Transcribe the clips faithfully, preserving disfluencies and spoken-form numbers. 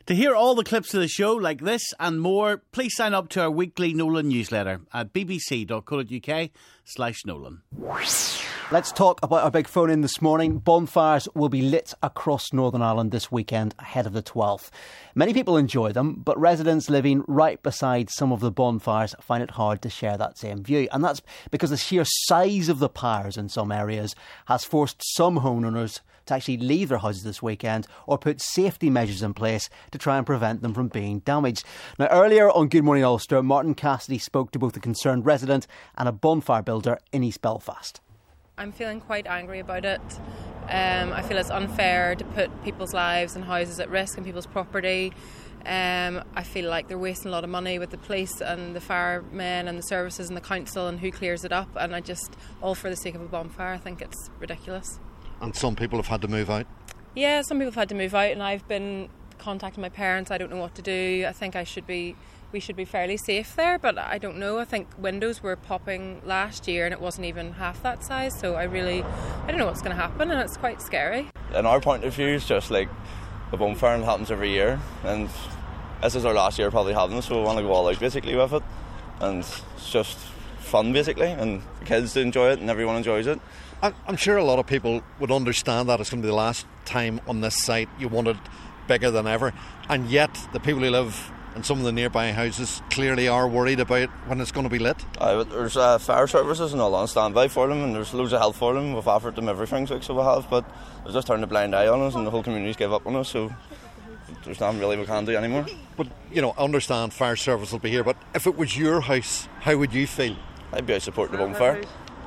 To hear all the clips of the show like this and more, please sign up to our weekly Nolan newsletter at bbc.co.uk slash Nolan. Let's talk about our big phone in this morning. Bonfires will be lit across Northern Ireland this weekend ahead of the twelfth. Many people enjoy them, but residents living right beside some of the bonfires find it hard to share that same view. And that's because the sheer size of the pyres in some areas has forced some homeowners to actually leave their houses this weekend or put safety measures in place to try and prevent them from being damaged. Now, earlier on Good Morning Ulster, Martin Cassidy spoke to both a concerned resident and a bonfire builder in East Belfast. I'm feeling quite angry about it. Um, I feel it's unfair to put people's lives and houses at risk and people's property. Um, I feel like they're wasting a lot of money with the police and the firemen and the services and the council and who clears it up, and I just, all for the sake of a bonfire, I think it's ridiculous. And some people have had to move out? Yeah, some people have had to move out, and I've been contacting my parents. I don't know what to do. I think I should be, we should be fairly safe there, but I don't know. I think windows were popping last year and it wasn't even half that size, so I really, I don't know what's going to happen, and it's quite scary. In our point of view, it's just like a bonfire, and it happens every year, and this is our last year probably having it, so we want to go all out basically with it, and it's just fun basically, and the kids enjoy it and everyone enjoys it. I'm sure a lot of people would understand that it's going to be the last time on this site. You want it bigger than ever, and yet the people who live in some of the nearby houses clearly are worried about when it's going to be lit. Uh, there's uh, fire services and all on standby for them, and there's loads of help for them. We've offered them everything, so we have, but they've just turned a blind eye on us, and the whole community's gave up on us, so there's nothing really we can do anymore. But, you know, I understand fire service will be here, but if it was your house, how would you feel? I'd be out supporting the bonfire.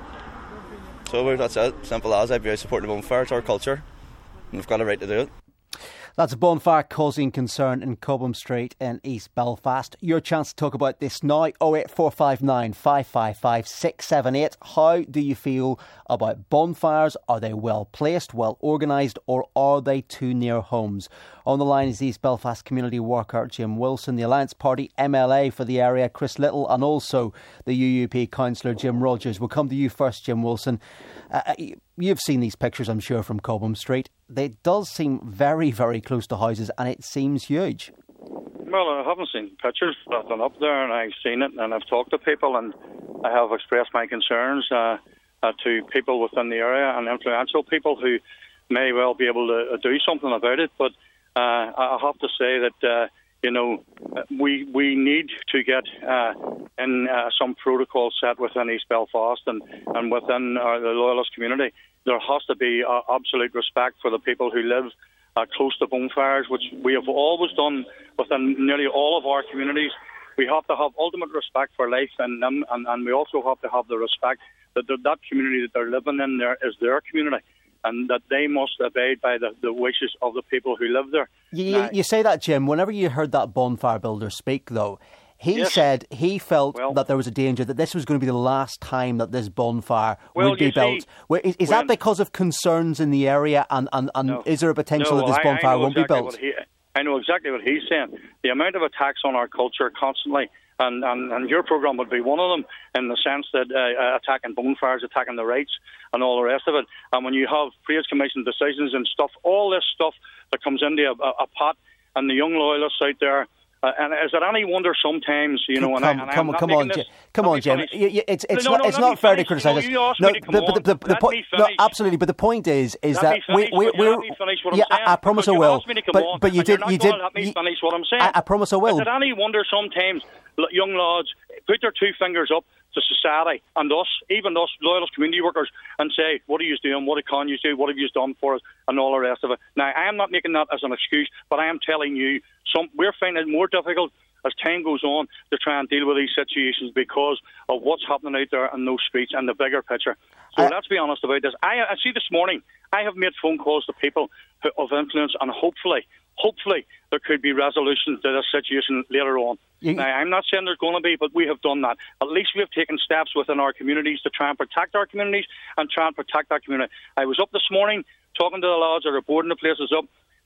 So that's it, simple as. I'd be out supporting the bonfire. It's our culture, and we've got a right to do it. That's a bonfire causing concern in Cobham Street in East Belfast. Your chance to talk about this now, oh eight four five nine, five five five, six seven eight. How do you feel about bonfires? Are they well placed, well organised, or are they too near homes? On the line is East Belfast community worker Jim Wilson, the Alliance Party M L A for the area Chris Little, and also the U U P councillor Jim Rogers. We'll come to you first, Jim Wilson. Uh, you've seen these pictures, I'm sure, from Cobham Street. They does seem very, very close to houses, and it seems huge. Well, I haven't seen pictures. I've been up there and I've seen it, and I've talked to people, and I have expressed my concerns uh, uh, to people within the area and influential people who may well be able to uh, do something about it. But uh, I have to say that, uh, you know, we we need to get uh, in uh, some protocol set within East Belfast and, and within our, the Loyalist community. There has to be uh, absolute respect for the people who live uh, close to bonfires, which we have always done within nearly all of our communities. We have to have ultimate respect for life in them, and, and we also have to have the respect that the, that community that they're living in there is their community, and that they must obey by the, the wishes of the people who live there. You, now, you say that, Jim. Whenever you heard that bonfire builder speak, though, he yes. said he felt well, that there was a danger that this was going to be the last time that this bonfire well, would be built. See, is is when, that because of concerns in the area, and, and, and no, is there a potential no, that this bonfire I, I won't exactly be built? He, I know exactly what he's saying. The amount of attacks on our culture constantly, and, and, and your programme would be one of them, in the sense that uh, attacking bonfires, attacking the rights and all the rest of it. And when you have Praise Commission decisions and stuff, all this stuff that comes into a, a, a pot, and the young loyalists out there, Uh, and is it any wonder sometimes, you know, and, come, I, and come, I'm not come on, this, come on, Jim. You, you, it's it's no, not no, it's not fair to criticise us. No, no, the, the, the, the, the point, no, absolutely. But the point is, is let that me finish, we, we, we're. let me finish what yeah, I'm saying, I, I promise I you will. asked me to come but on, but you and did. You're not you going did. to let me you, finish what I'm saying. I, I promise I will. Is it any wonder sometimes young lads put their two fingers up to society and us, even us loyalist community workers, and say, what are you doing, what can you do, what have you done for us, and all the rest of it. Now, I am not making that as an excuse, but I am telling you, some we're finding it more difficult as time goes on to try and deal with these situations because of what's happening out there in those streets and the bigger picture. So uh, let's be honest about this. I, I see this morning, I have made phone calls to people who, of influence, and hopefully, hopefully there could be resolution to this situation later on. You, now, I'm not saying there's going to be, but we have done that. At least we have taken steps within our communities to try and protect our communities and try and protect that community. I was up this morning talking to the lads that are boarding the places up,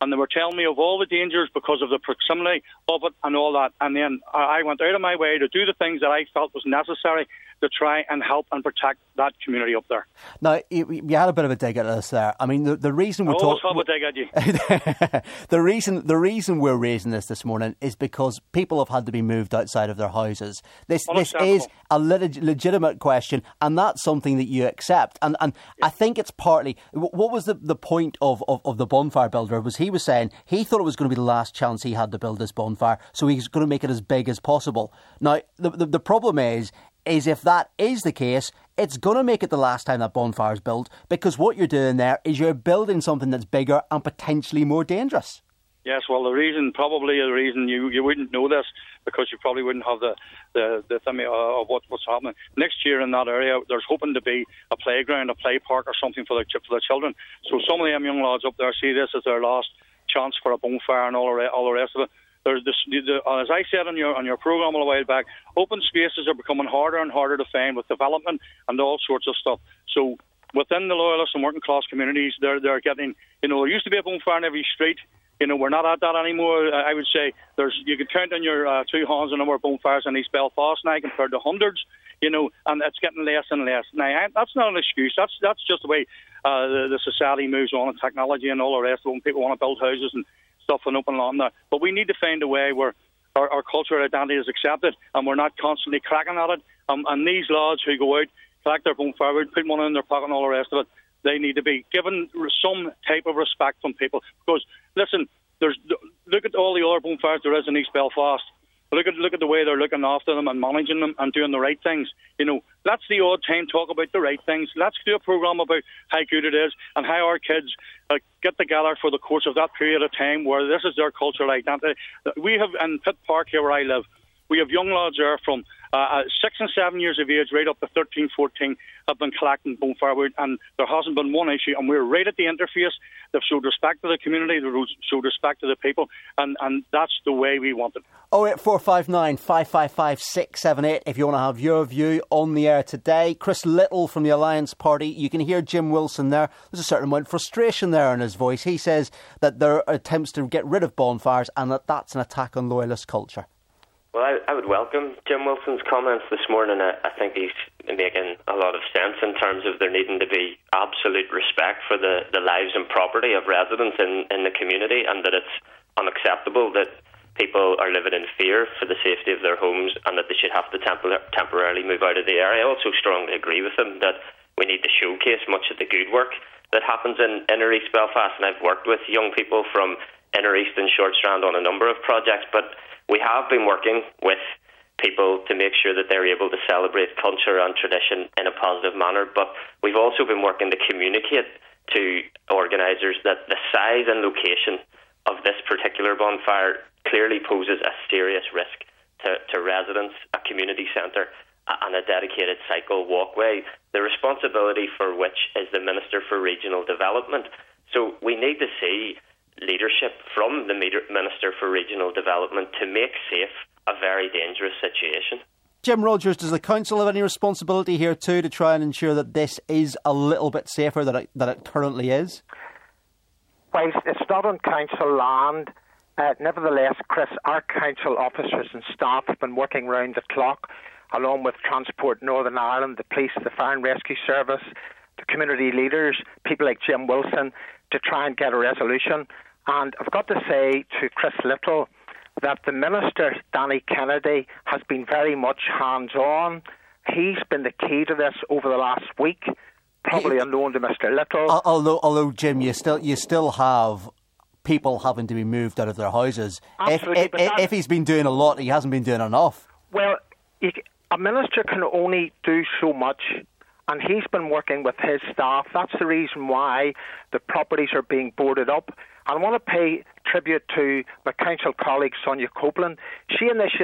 and they were telling me of all the dangers because of the proximity of it and all that. And then I went out of my way to do the things that I felt was necessary to try and help and protect that community up there. Now, you, you had a bit of a dig at us there. I mean, the, the reason we're talking... I always have a dig at you. the reason the reason we're raising this this morning is because people have had to be moved outside of their houses. This this is a leg- legitimate question, and that's something that you accept. And and yeah. I think it's partly... What was the, the point of, of, of the bonfire builder? Was he was saying he thought it was going to be the last chance he had to build this bonfire, so he's going to make it as big as possible. Now, the the, the problem is... is if that is the case, it's going to make it the last time that bonfire is built, because what you're doing there is you're building something that's bigger and potentially more dangerous. Yes, well, the reason, probably the reason you, you wouldn't know this, because you probably wouldn't have the the, the thing uh, of what, what's happening. Next year in that area, there's hoping to be a playground, a play park or something for the, for the children. So some of them young lads up there see this as their last chance for a bonfire and all the, all the rest of it. There's this, the, as I said on your on your programme a while back, open spaces are becoming harder and harder to find with development and all sorts of stuff. So within the loyalist and working class communities, they're they're getting, you know, there used to be a bonfire in every street. You know, we're not at that anymore. I would say there's you could count on your uh, two hands the number of bonfires in East Belfast now compared to hundreds. You know, and it's getting less and less. Now, I, that's not an excuse. That's that's just the way uh, the, the society moves on, and technology and all the rest of it. When people want to build houses and stuff and open along there. But we need to find a way where our, our cultural identity is accepted and we're not constantly cracking at it. Um, and these lads who go out, collect their bonfire, put money in their pocket and all the rest of it, they need to be given some type of respect from people. Because, listen, there's look at all the other bonfires there is in East Belfast. Look at look at the way they're looking after them and managing them and doing the right things. You know, that's the odd time talk about the right things. Let's do a programme about how good it is and how our kids uh, get together for the course of that period of time where this is their cultural identity. We have, in Pitt Park here where I live, we have young lads there from uh, six and seven years of age right up to thirteen, fourteen have been collecting bonfire wood, and there hasn't been one issue, and we're right at the interface. They've showed respect to the community, they've showed respect to the people, and, and that's the way we want it. oh eight four five nine, five five five, six seven eight if you want to have your view on the air today. Chris Little from the Alliance Party. You can hear Jim Wilson there. There's a certain amount of frustration there in his voice. He says that there are attempts to get rid of bonfires and that that's an attack on loyalist culture. Well, I, I would welcome Jim Wilson's comments this morning. I, I think he's making a lot of sense in terms of there needing to be absolute respect for the, the lives and property of residents in, in the community, and that it's unacceptable that people are living in fear for the safety of their homes and that they should have to tempor- temporarily move out of the area. I also strongly agree with him that we need to showcase much of the good work that happens in Inner East Belfast, and I've worked with young people from Inner East and Short Strand on a number of projects, but we have been working with people to make sure that they're able to celebrate culture and tradition in a positive manner, but we've also been working to communicate to organisers that the size and location of this particular bonfire clearly poses a serious risk to, to residents, a community centre and a dedicated cycle walkway, the responsibility for which is the Minister for Regional Development. So we need to see leadership from the Minister for Regional Development to make safe a very dangerous situation. Jim Rogers, does the council have any responsibility here too to try and ensure that this is a little bit safer than it, than it currently is? Whilst it's not on council land, uh, nevertheless, Chris, our council officers and staff have been working round the clock, along with Transport Northern Ireland, the police, the Fire and Rescue Service, the community leaders, people like Jim Wilson, to try and get a resolution. And I've got to say to Chris Little that the Minister, Danny Kennedy, has been very much hands-on. He's been the key to this over the last week, probably unknown to Mister Little. Although, although Jim, you still you still have people having to be moved out of their houses. Absolutely, if, if, if he's been doing a lot, he hasn't been doing enough. Well, you, a minister can only do so much, and he's been working with his staff. That's the reason why the properties are being boarded up. And I want to pay tribute to my council colleague Sonia Copeland. She initiated,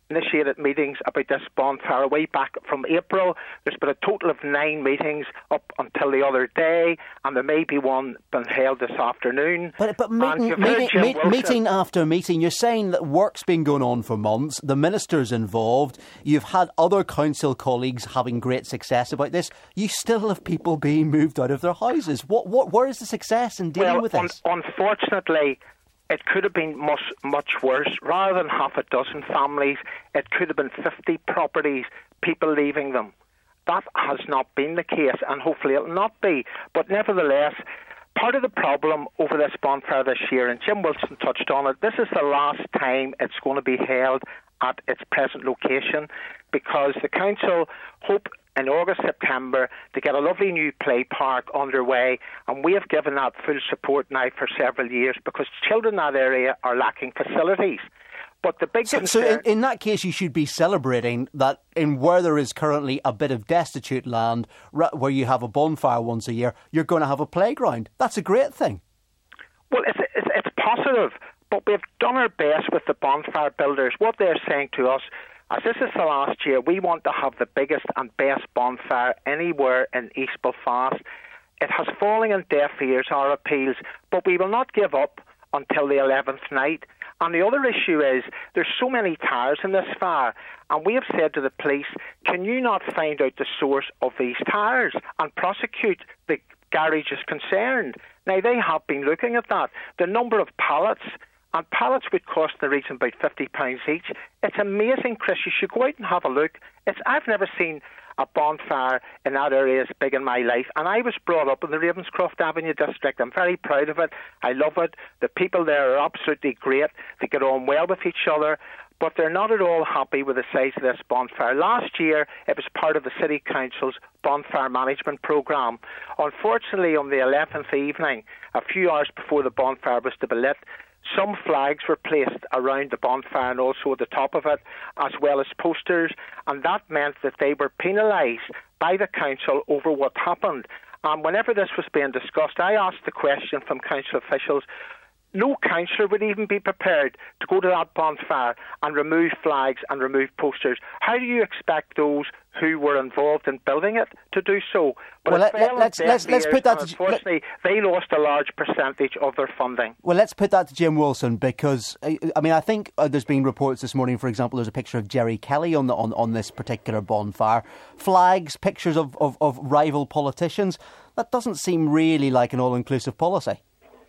initiated meetings about this bonfire way back from April. There's been a total of nine meetings up until the other day, and there may be one being held this afternoon. But, but meeting, meeting, meet, meeting after meeting, you're saying that work's been going on for months, the minister's involved, you've had other council colleagues having great success about this, you still have people being moved out of their houses. What, what, where is the success in dealing well, with this? Un- unfortunately, it could have been much, much worse. Rather than half a dozen families, it could have been fifty properties, people leaving them. That has not been the case, and hopefully it will not be. But nevertheless, part of the problem over this bonfire this year, and Jim Wilson touched on it, this is the last time it's going to be held at its present location, because the council hope in August, September to get a lovely new play park underway, and we have given that full support now for several years because children in that area are lacking facilities. But the big so, concern... so in, in that case, you should be celebrating that in where there is currently a bit of destitute land, where you have a bonfire once a year, you're going to have a playground. That's a great thing. Well, it's, it's, it's positive, but we've done our best with the bonfire builders. What they're saying to us, as this is the last year, we want to have the biggest and best bonfire anywhere in East Belfast. It has fallen on deaf ears, our appeals, but we will not give up until the eleventh night. And the other issue is there's so many tires in this fire, and we have said to the police, can you not find out the source of these tires and prosecute the garages concerned? Now, they have been looking at that. The number of pallets, and pallets would cost in the region about fifty pounds each. It's amazing, Chris. You should go out and have a look. It's I've never seen a bonfire in that area as big in my life, and I was brought up in the Ravenscroft Avenue district. I'm very proud of it. I love it. The people there are absolutely great. They get on well with each other, but they're not at all happy with the size of this bonfire. Last year, it was part of the City Council's bonfire management programme. Unfortunately, on the eleventh evening, a few hours before the bonfire was to be lit, some flags were placed around the bonfire and also at the top of it, as well as posters, and that meant that they were penalised by the council over what happened. And whenever this was being discussed, I asked the question from council officials, no councillor would even be prepared to go to that bonfire and remove flags and remove posters. How do you expect those who were involved in building it to do so? But well, let, let, let's let's let's put that. To, unfortunately, let, they lost a large percentage of their funding. Well, let's put that to Jim Wilson, because I mean I think uh, there's been reports this morning. For example, there's a picture of Jerry Kelly on the on, on this particular bonfire. Flags, pictures of, of, of rival politicians. That doesn't seem really like an all-inclusive policy.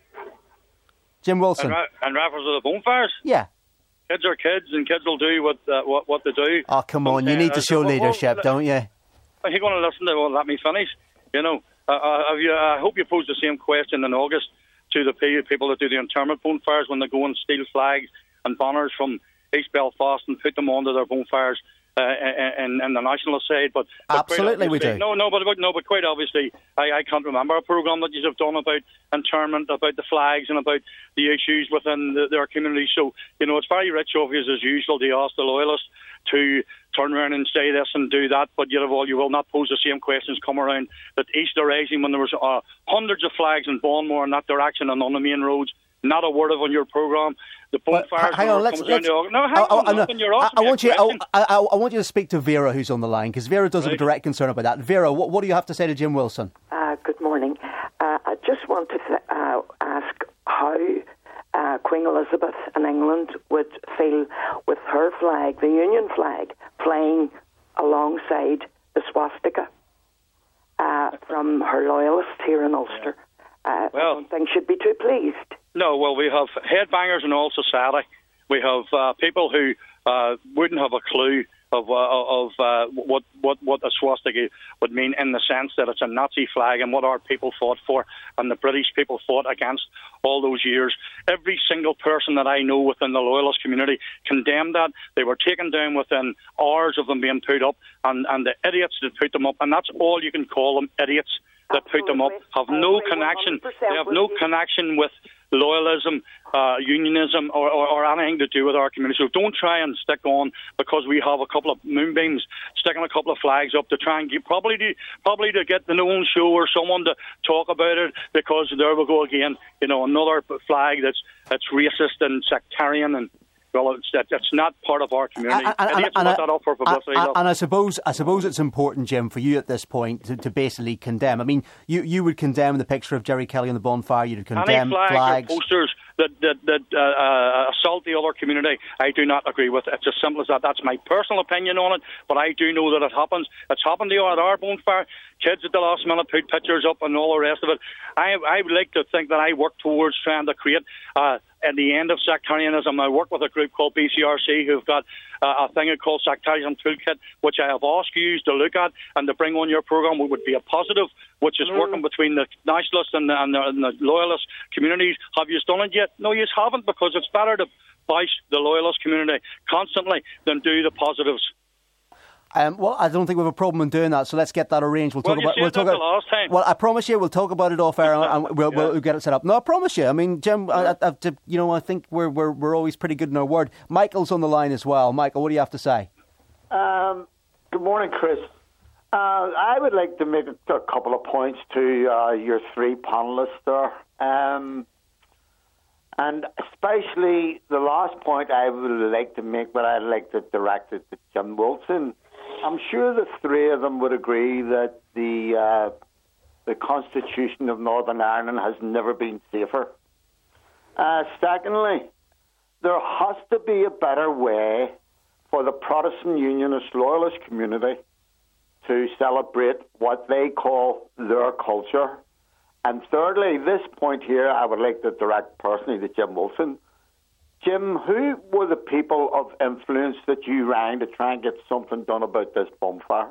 Jim Wilson. And, ra- and raffles of the bonfires? Yeah. Kids are kids, and kids will do what uh, what, what they do. Oh, come on, you need to show leadership, well, don't you? Are you going to listen to well, let me finish? You know, uh, uh, you, I hope you pose the same question in August to the people that do the interment bonfires when they go and steal flags and banners from East Belfast and put them onto their bonfires. Uh, in, in the national side, but, but absolutely we do. No, no, but no, but quite obviously, I, I can't remember a programme that you have done about internment, about the flags, and about the issues within the, their community. So you know, it's very rich of you as usual to ask the loyalists to turn around and say this and do that, but yet of all, you will not pose the same questions come around that Easter Rising when there was uh, hundreds of flags in Bonmore in that direction and on the main roads. Not a word of on your programme. The bonfires. Hang on, let's. let's to, no, hang I, on. I, no, I, I want you. I, I, I want you to speak to Vera, who's on the line, because Vera does right. have a direct concern about that. Vera, what, what do you have to say to Jim Wilson? Uh, good morning. Uh, I just want to th- uh, ask how uh, Queen Elizabeth in England would feel with her flag, the Union flag, flying alongside the swastika uh, from her loyalists here in Ulster. Uh, well, I don't think she'd be too pleased. No, well, we have headbangers in all society. We have uh, people who uh, wouldn't have a clue of uh, of uh, what, what, what a swastika would mean, in the sense that it's a Nazi flag and what our people fought for and the British people fought against all those years. Every single person that I know within the Loyalist community condemned that. They were taken down within hours of them being put up, and, and the idiots that put them up, and that's all you can call them, idiots that put them up, have no connection. They have no connection with loyalism, uh, unionism, or, or, or anything to do with our community. So don't try and stick on because we have a couple of moonbeams, sticking a couple of flags up to try and get, probably to, probably to get the known show or someone to talk about it, because there we go again, you know, another flag that's that's racist and sectarian, and well, it's, it's not part of our community. And, and, Idiots and, put and, that up for publicity. and, and I suppose I suppose it's important, Jim, for you at this point to, to basically condemn. I mean, you, you would condemn the picture of Jerry Kelly on the bonfire. You'd condemn Any flags, flags. or posters that that, that uh, uh, assault the other community, I do not agree with. It's as simple as that. That's my personal opinion on it, but I do know that it happens. It's happened to you at our bonfire. Kids at the last minute put pictures up and all the rest of it. I I would like to think that I work towards trying to create uh, at the end of sectarianism. I work with a group called B C R C who've got uh, a thing called Sectarianism Toolkit, which I have asked you to look at and to bring on your programme, which would be a positive, which is mm. working between the nationalist and the, and, the, and the loyalist communities. Have you done it yet? No, you haven't, because it's better to bash the loyalist community constantly than do the positives. Um, well, I don't think we have a problem in doing that, so let's get that arranged. We'll well, talk you about. said We'll that talk the about, last time. Well, I promise you, we'll talk about it off air, and we'll, yeah. we'll get it set up. No, I promise you. I mean, Jim, I, I, I, you know, I think we're we're we're always pretty good in our word. Michael's on the line as well. Michael, what do you have to say? Um, good morning, Chris. Uh, I would like to make a, a couple of points to uh, your three panellists there. Um, and especially the last point I would like to make, but I'd like to direct it to Jim Wilson. I'm sure the three of them would agree that the uh, the Constitution of Northern Ireland has never been safer. Uh, secondly, there has to be a better way for the Protestant Unionist Loyalist community to celebrate what they call their culture. And thirdly, this point here I would like to direct personally to Jim Wilson. Jim, who were the people of influence that you rang to try and get something done about this bonfire?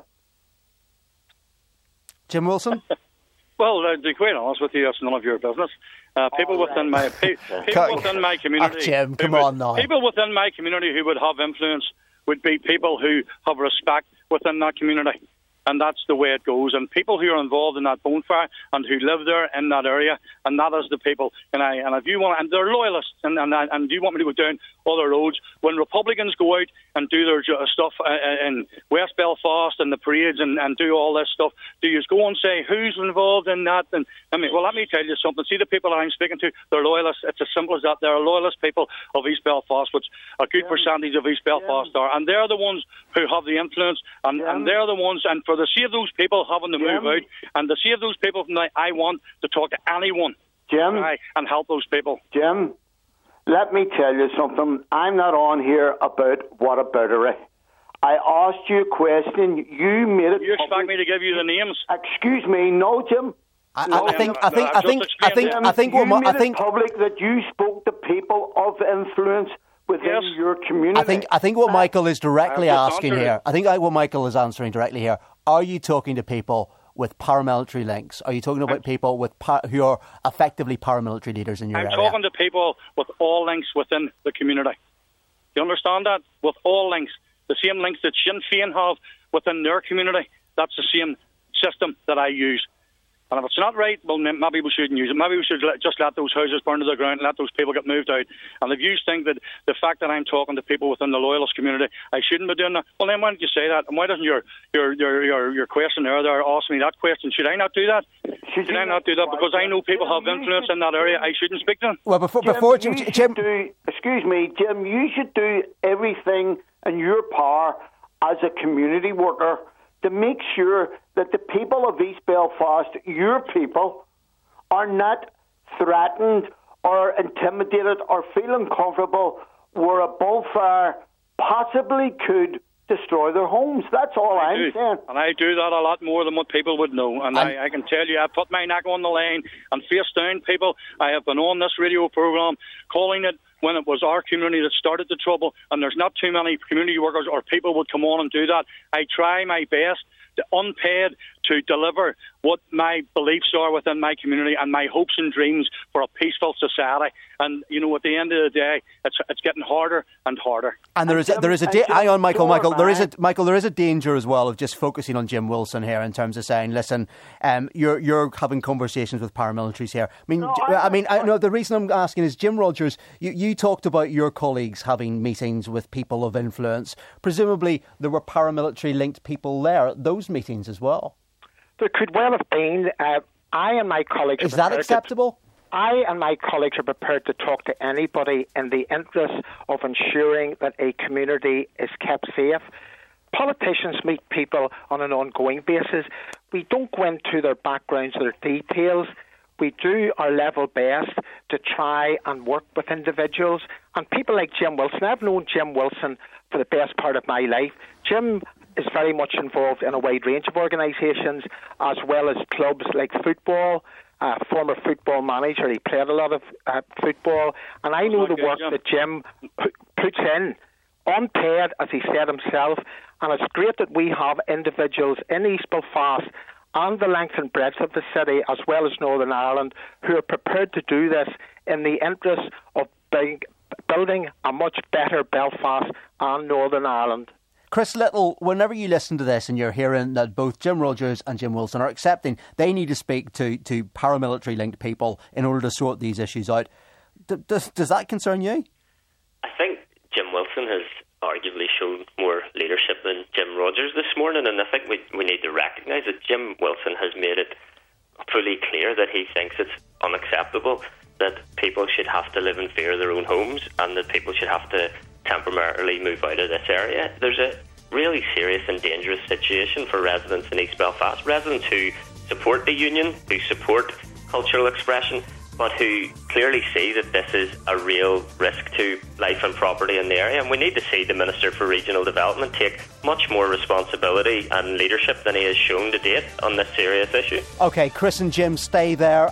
Jim Wilson? Well, uh, to be quite honest with you, it's none of your business. Uh, people right. within my pe- people within my community, oh, Jim, come would, on now. People within my community who would have influence would be people who have respect within that community. And that's the way it goes. And people who are involved in that bonfire and who live there in that area, and that is the people. And I and if you want, and they're loyalists, and and, and you want me to go down other roads when Republicans go out and do their stuff in West Belfast and the parades and, and do all this stuff, do you go and say who's involved in that? And I mean, well, let me tell you something. See, the people that I'm speaking to, they're loyalists. It's as simple as that. They're loyalist people of East Belfast, which a good yeah. percentage of East Belfast yeah. are, and they're the ones who have the influence, and, yeah. and they're the ones. And for the sake of those people having to Jim. move out, and the sake of those people, from the, I want to talk to anyone, Jim, right, and help those people. Jim, let me tell you something. I'm not on here about whataboutery. I asked you a question. You made it. You expect public. me to give you the names? Excuse me, no, Jim. I, no, I think. I think. I think. I think. Jim, I think. You What made I think. it public that you spoke to people of influence within yes. your community. I think. I think what Michael is directly asking answered. here. I think what Michael is answering directly here. Are you talking to people with paramilitary links? Are you talking about people with par- who are effectively paramilitary leaders in your I'm area? I'm talking to people with all links within the community. You understand that? With all links. The same links that Sinn Féin have within their community, that's the same system that I use. And if it's not right, well, maybe we shouldn't use it. Maybe we should let, just let those houses burn to the ground and let those people get moved out. And if you think that the fact that I'm talking to people within the loyalist community, I shouldn't be doing that, well, then why don't you say that? And why doesn't your your your your, your questionnaire there ask me that question? Should I not do that? Should, should I not do that? Because I know people have influence in that area. I shouldn't speak to them. Well, before, Jim, before you Jim... Do, excuse me, Jim, you should do everything in your power as a community worker to make sure that the people of East Belfast, your people, are not threatened or intimidated or feel uncomfortable where a bonfire possibly could destroy their homes. That's all I I'm do. saying. And I do that a lot more than what people would know. And I, I can tell you, I put my neck on the line and face down people. I have been on this radio programme calling it when it was our community that started the trouble, and there's not too many community workers or people would come on and do that. I try my best, to unpaid, to deliver what my beliefs are within my community and my hopes and dreams for a peaceful society. And, you know, at the end of the day, it's it's getting harder and harder. And there is a, there is a da- hang on, Michael, Michael. There is a Michael. There is a danger as well of just focusing on Jim Wilson here in terms of saying, listen, um, you're you're having conversations with paramilitaries here. I mean, no, I, I mean, I, no. The reason I'm asking is, Jim Rogers, you, you talked about your colleagues having meetings with people of influence. Presumably, there were paramilitary linked people there at those meetings as well. There could well have been. Uh, I and my colleagues... Is that acceptable? I and my colleagues are prepared to talk to anybody in the interest of ensuring that a community is kept safe. Politicians meet people on an ongoing basis. We don't go into their backgrounds, their details. We do our level best to try and work with individuals. And people like Jim Wilson, I've known Jim Wilson for the best part of my life. Jim is very much involved in a wide range of organisations, as well as clubs like football. Uh, former football manager, he played a lot of uh, football, and I know the work that Jim p- puts in, unpaid, as he said himself, and it's great that we have individuals in East Belfast and the length and breadth of the city, as well as Northern Ireland, who are prepared to do this in the interest of big, building a much better Belfast and Northern Ireland. Chris Little, whenever you listen to this and you're hearing that both Jim Rogers and Jim Wilson are accepting they need to speak to, to paramilitary-linked people in order to sort these issues out, D- does, does that concern you? I think Jim Wilson has arguably shown more leadership than Jim Rogers this morning, and I think we, we need to recognise that Jim Wilson has made it fully clear that he thinks it's unacceptable that people should have to live in fear of their own homes and that people should have to temporarily move out of this area. There's a really serious and dangerous situation for residents in East Belfast, residents who support the union, who support cultural expression, but who clearly see that this is a real risk to life and property in the area. And we need to see the Minister for Regional Development take much more responsibility and leadership than he has shown to date on this serious issue. OK, Chris and Jim, stay there.